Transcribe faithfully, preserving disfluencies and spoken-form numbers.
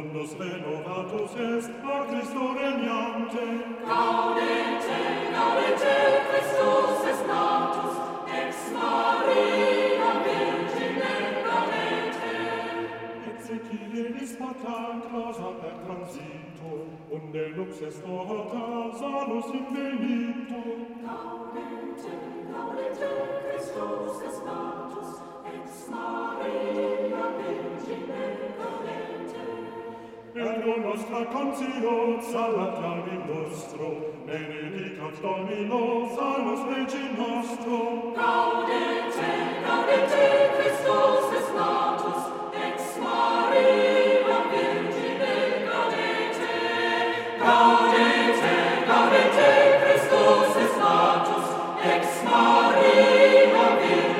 mundus renovatus est a Christo regnante. Gaudete, gaudete, Christus est natus, ex Maria Virgine gaudete. Exequilis pataclas per transitor, unde lux est orta salus invenito. Gaudete, gaudete, Christus est natus, ex Maria Virgine gaudete. Ego nostra consio salat labi nostro, benedicat Domino salus Regi nostro. Gaudete, gaudete, Christus est natus, ex Maria Virgine gaudete. Gaudete, gaudete, Christus est natus, ex Maria Virgine